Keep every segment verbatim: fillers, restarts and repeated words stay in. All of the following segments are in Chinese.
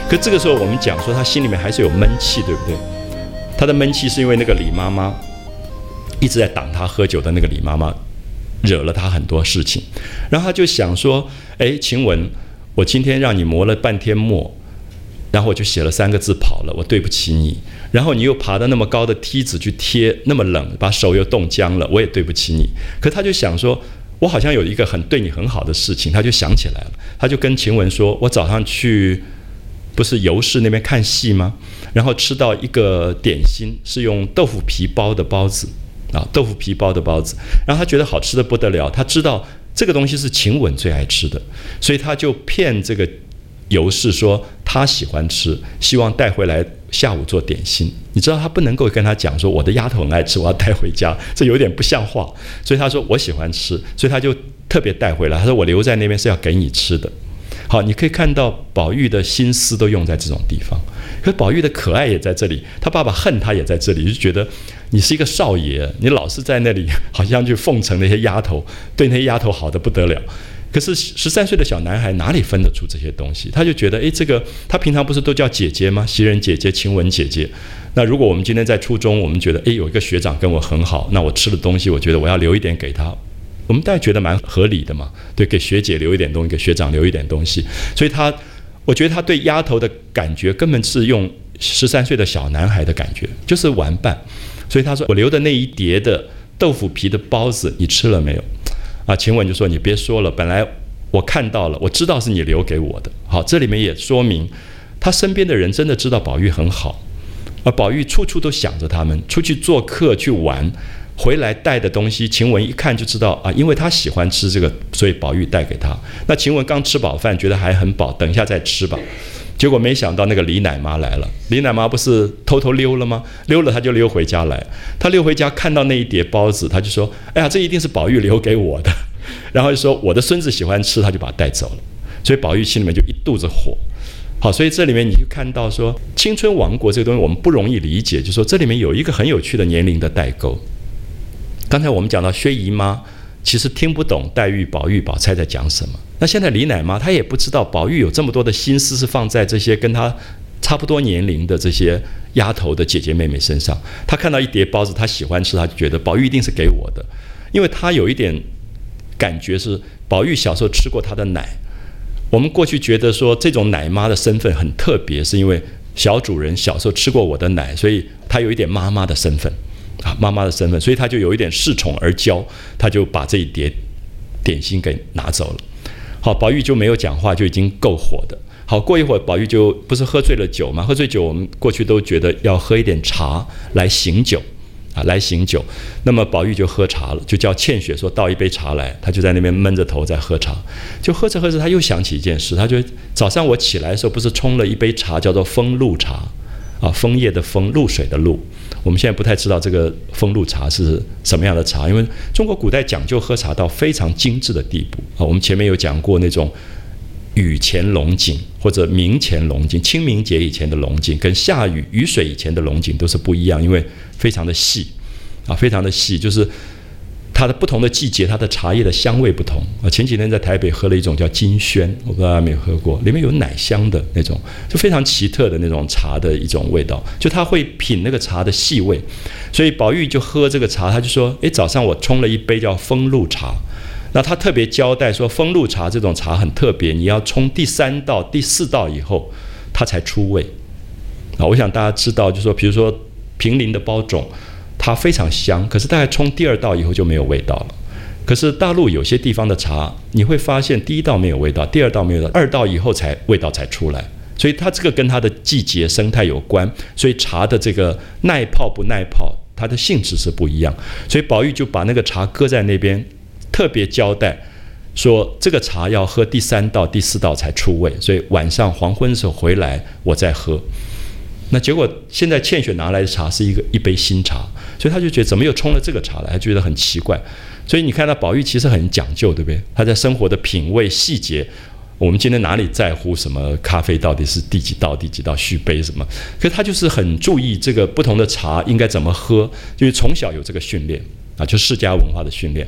可这个时候我们讲说他心里面还是有闷气，对不对？他的闷气是因为那个李妈妈一直在挡他喝酒的那个李妈妈惹了他很多事情，然后他就想说，哎，晴雯，我今天让你磨了半天墨，然后我就写了三个字跑了，我对不起你。然后你又爬到那么高的梯子去贴，那么冷，把手又冻僵了，我也对不起你。可他就想说，我好像有一个很对你很好的事情，他就想起来了，他就跟晴雯说，我早上去不是尤氏那边看戏吗？然后吃到一个点心，是用豆腐皮包的包子啊，豆腐皮包的包子，然后他觉得好吃的不得了，他知道这个东西是晴雯最爱吃的，所以他就骗这个尤氏说他喜欢吃，希望带回来下午做点心。你知道他不能够跟他讲说我的丫头很爱吃，我要带回家，这有点不像话。所以他说我喜欢吃，所以他就特别带回来。他说我留在那边是要给你吃的。好，你可以看到宝玉的心思都用在这种地方，可是宝玉的可爱也在这里，他爸爸恨他也在这里，就觉得你是一个少爷，你老是在那里好像去奉承那些丫头，对那些丫头好得不得了。可是十三岁的小男孩哪里分得出这些东西？他就觉得，哎，这个他平常不是都叫姐姐吗？袭人姐姐、晴雯姐姐。那如果我们今天在初中，我们觉得，哎，有一个学长跟我很好，那我吃的东西，我觉得我要留一点给他，我们大概觉得蛮合理的嘛。对，给学姐留一点东西，给学长留一点东西。所以他，我觉得他对丫头的感觉根本是用十三岁的小男孩的感觉，就是玩伴。所以他说，我留的那一碟的豆腐皮的包子，你吃了没有？啊，晴雯就说你别说了，本来我看到了，我知道是你留给我的。好，这里面也说明他身边的人真的知道宝玉很好，而宝玉处处都想着他们，出去做客去玩，回来带的东西，晴雯一看就知道啊，因为他喜欢吃这个，所以宝玉带给他。那晴雯刚吃饱饭，觉得还很饱，等一下再吃吧。结果没想到那个李奶妈来了，李奶妈不是偷偷溜了吗？溜了她就溜回家来，她溜回家看到那一碟包子，她就说，哎呀，这一定是宝玉留给我的，然后就说我的孙子喜欢吃，他就把它带走了。所以宝玉心里面就一肚子火。好，所以这里面你就看到说青春王国这个东西我们不容易理解，就是说这里面有一个很有趣的年龄的代沟。刚才我们讲到薛姨妈其实听不懂黛玉、宝玉、宝钗在讲什么，那现在李奶妈她也不知道宝玉有这么多的心思是放在这些跟她差不多年龄的这些丫头的姐姐妹妹身上。她看到一碟包子，她喜欢吃，她就觉得宝玉一定是给我的，因为她有一点感觉是宝玉小时候吃过她的奶。我们过去觉得说这种奶妈的身份很特别，是因为小主人小时候吃过我的奶，所以她有一点妈妈的身份啊，妈妈的身份，所以他就有一点恃宠而骄，他就把这一碟点心给拿走了。好，宝玉就没有讲话，就已经够火的。好，过一会儿宝玉就不是喝醉了酒吗？喝醉酒我们过去都觉得要喝一点茶来醒酒啊，来醒酒。那么宝玉就喝茶了，就叫倩雪说倒一杯茶来，他就在那边闷着头在喝茶。就喝着喝着他又想起一件事，他就早上我起来的时候不是冲了一杯茶叫做风露茶啊，枫叶的枫，露水的露。我们现在不太知道这个风露茶是什么样的茶，因为中国古代讲究喝茶到非常精致的地步啊。我们前面有讲过那种雨前龙井或者明前龙井，清明节以前的龙井跟下雨雨水以前的龙井都是不一样，因为非常的细啊，非常的细，就是它的不同的季节，它的茶叶的香味不同。我前几天在台北喝了一种叫金萱，我不知道大家有没有喝过，里面有奶香的那种，就非常奇特的那种茶的一种味道，就他会品那个茶的细味。所以宝玉就喝这个茶，他就说，诶，早上我冲了一杯叫风露茶。那他特别交代说，风露茶这种茶很特别，你要冲第三道、第四道以后，它才出味。啊，我想大家知道，就是说，比如说平林的包种，它非常香，可是大概冲第二道以后就没有味道了。可是大陆有些地方的茶，你会发现第一道没有味道，第二道没有味道，二道以后才味道才出来。所以它这个跟它的季节生态有关，所以茶的这个耐泡不耐泡，它的性质是不一样。所以宝玉就把那个茶搁在那边，特别交代说这个茶要喝第三道、第四道才出味，所以晚上黄昏的时候回来我再喝。那结果现在倩雪拿来的茶是一个一杯新茶，所以他就觉得怎么又冲了这个茶来，他觉得很奇怪。所以你看到宝玉其实很讲究，对不对？他在生活的品味细节，我们今天哪里在乎什么咖啡到底是第几道、第几道续杯什么？可是他就是很注意这个不同的茶应该怎么喝，就是从小有这个训练啊，就世家文化的训练。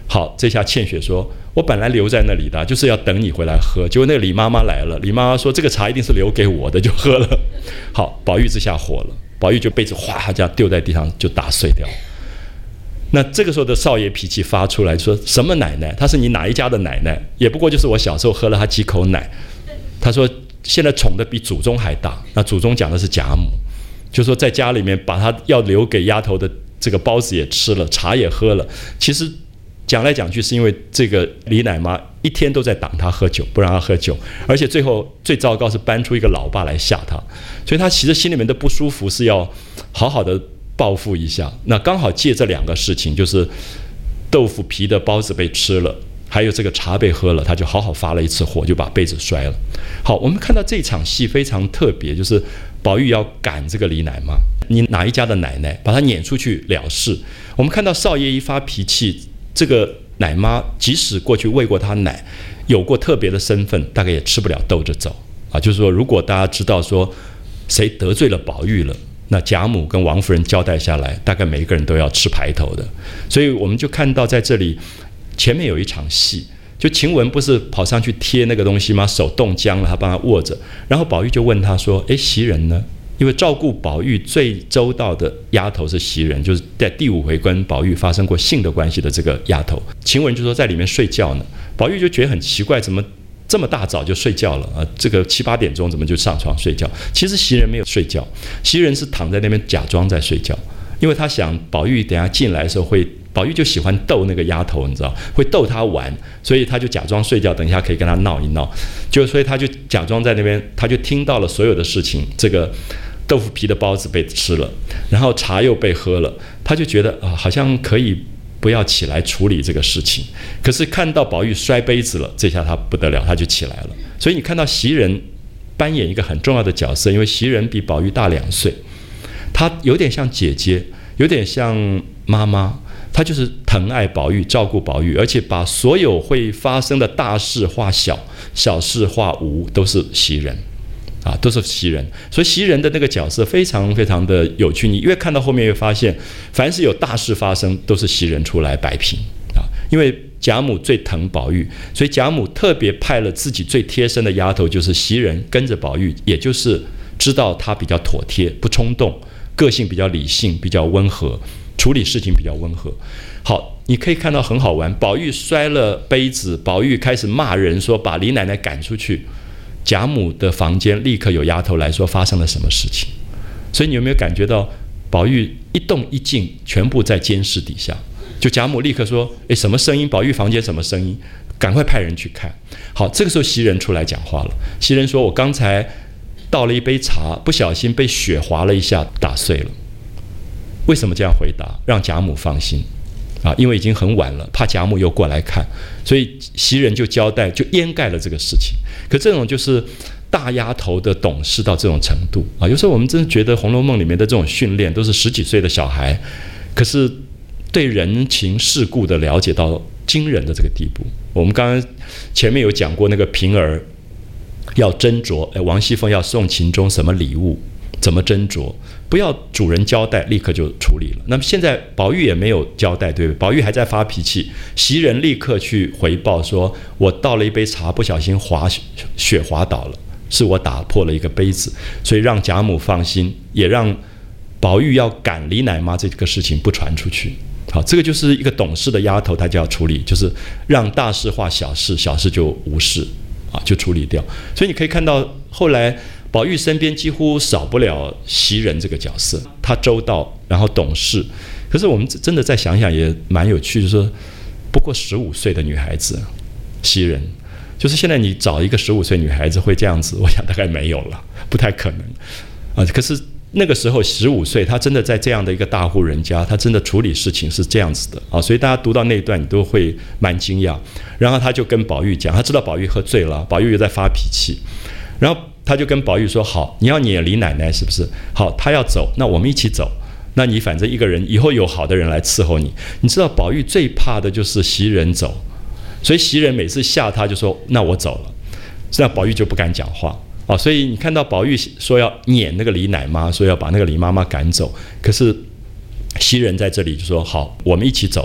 好，这下倩雪说：“我本来留在那里的，就是要等你回来喝。”结果那个李妈妈来了，李妈妈说：“这个茶一定是留给我的，就喝了。”好，宝玉这下火了，宝玉就杯子哗这样丢在地上，就打碎掉。那这个时候的少爷脾气发出来，说什么奶奶？她是你哪一家的奶奶？也不过就是我小时候喝了她几口奶。他说现在宠的比祖宗还大。那祖宗讲的是贾母，就说在家里面把他要留给丫头的这个包子也吃了，茶也喝了。其实讲来讲去是因为这个李奶妈一天都在挡他喝酒，不让他喝酒，而且最后最糟糕是搬出一个老爸来吓他，所以他其实心里面的不舒服是要好好的报复一下。那刚好借这两个事情，就是豆腐皮的包子被吃了，还有这个茶被喝了，他就好好发了一次火，就把杯子摔了。好，我们看到这场戏非常特别，就是宝玉要赶这个李奶妈，你哪一家的奶奶，把她撵出去了事。我们看到少爷一发脾气，这个奶妈即使过去喂过他奶，有过特别的身份，大概也吃不了兜着走啊。就是说，如果大家知道说谁得罪了宝玉了，那贾母跟王夫人交代下来，大概每一个人都要吃排头的。所以我们就看到在这里前面有一场戏，就晴雯不是跑上去贴那个东西吗？手冻僵了，他帮他握着，然后宝玉就问他说：“哎，袭人呢？”因为照顾宝玉最周到的丫头是袭人，就是在第五回跟宝玉发生过性的关系的这个丫头。晴雯就说在里面睡觉呢，宝玉就觉得很奇怪，怎么这么大早就睡觉了啊？这个七八点钟怎么就上床睡觉？其实袭人没有睡觉，袭人是躺在那边假装在睡觉，因为他想宝玉等一下进来的时候会，宝玉就喜欢逗那个丫头，你知道，会逗他玩，所以他就假装睡觉，等一下可以跟他闹一闹。就所以他就假装在那边，他就听到了所有的事情，这个豆腐皮的包子被吃了，然后茶又被喝了，他就觉得啊，好像可以不要起来处理这个事情。可是看到宝玉摔杯子了，这下他不得了，他就起来了。所以你看到袭人扮演一个很重要的角色，因为袭人比宝玉大两岁，她有点像姐姐，有点像妈妈，她就是疼爱宝玉，照顾宝玉，而且把所有会发生的大事化小，小事化无，都是袭人啊，都是袭人。所以袭人的那个角色非常非常的有趣，你越看到后面越发现，凡是有大事发生，都是袭人出来摆平啊。因为贾母最疼宝玉，所以贾母特别派了自己最贴身的丫头，就是袭人跟着宝玉，也就是知道他比较妥帖，不冲动，个性比较理性，比较温和，处理事情比较温和。好，你可以看到很好玩，宝玉摔了杯子，宝玉开始骂人，说把李奶奶赶出去。贾母的房间立刻有丫头来说发生了什么事情。所以你有没有感觉到宝玉一动一静全部在监视底下？就贾母立刻说：“诶，什么声音？宝玉房间什么声音？赶快派人去看。”好，这个时候袭人出来讲话了。袭人说：“我刚才倒了一杯茶，不小心被雪滑了一下，打碎了。”为什么这样回答？让贾母放心啊，因为已经很晚了，怕贾母又过来看，所以袭人就交代，就掩盖了这个事情。可这种就是大丫头的懂事到这种程度啊！有时候我们真的觉得《红楼梦》里面的这种训练都是十几岁的小孩，可是对人情世故的了解到惊人的这个地步。我们刚刚前面有讲过那个平儿要斟酌，哎，王熙凤要送秦钟什么礼物，怎么斟酌，不要主人交代立刻就处理了。那么现在宝玉也没有交代，对不对？宝玉还在发脾气，袭人立刻去回报说，我倒了一杯茶，不小心滑雪滑倒了，是我打破了一个杯子，所以让贾母放心，也让宝玉要赶李奶妈这个事情不传出去。好，这个就是一个懂事的丫头，她就要处理，就是让大事化小事，小事就无事啊，就处理掉。所以你可以看到后来宝玉身边几乎少不了袭人这个角色，她周到，然后懂事。可是我们真的再想想也蛮有趣，就是说不过十五岁的女孩子，袭人，就是现在你找一个十五岁女孩子会这样子，我想大概没有了，不太可能啊。可是那个时候十五岁，她真的在这样的一个大户人家，她真的处理事情是这样子的啊，所以大家读到那一段你都会蛮惊讶。然后她就跟宝玉讲，她知道宝玉喝醉了，宝玉又在发脾气，然后他就跟宝玉说：“好，你要撵李奶奶是不是？好，他要走，那我们一起走。那你反正一个人，以后有好的人来伺候你。你知道宝玉最怕的就是袭人走，所以袭人每次吓他就说：那我走了。这样宝玉就不敢讲话啊。所以你看到宝玉说要撵那个李奶妈，说要把那个李妈妈赶走，可是袭人在这里就说：好，我们一起走嘛。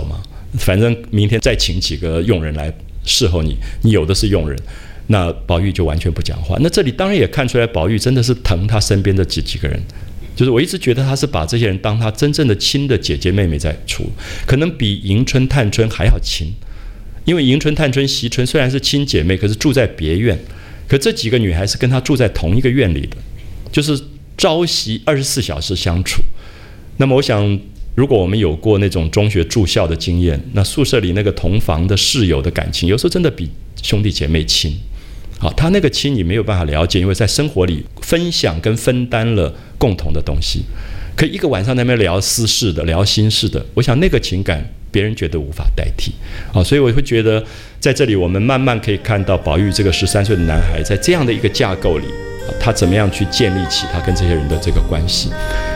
反正明天再请几个佣人来伺候你，你有的是佣人。那宝玉就完全不讲话。那这里当然也看出来，宝玉真的是疼他身边的几几个人。就是我一直觉得他是把这些人当他真正的亲的姐姐妹妹在处，可能比迎春、探春还要亲。因为迎春、探春、惜春虽然是亲姐妹，可是住在别院，可这几个女孩是跟她住在同一个院里的，就是朝夕二十四小时相处。那么我想，如果我们有过那种中学住校的经验，那宿舍里那个同房的室友的感情，有时候真的比兄弟姐妹亲。好，他那个亲你没有办法了解，因为在生活里分享跟分担了共同的东西。可一个晚上在那边聊私事的，聊心事的，我想那个情感别人觉得无法代替。好，所以我会觉得在这里我们慢慢可以看到宝玉这个十三岁的男孩在这样的一个架构里，他怎么样去建立起他跟这些人的这个关系。